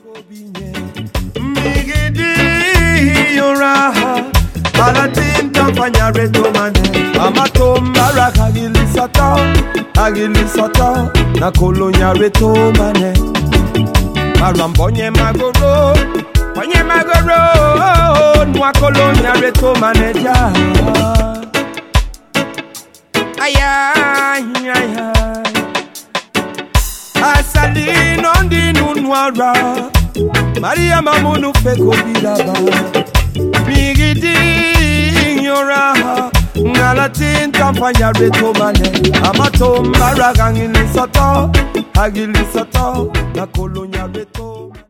Migidi yoraha alatinta fanya retomane amatomba agilisata na kolonya retomane arambonye magoro nwa kolonya retomane ja ayay asali nondi nunwara Maria mamunu feko bilaba Migidi yoraha Ngalatinta fanya retomane amatomba agilisata na kolonya retomane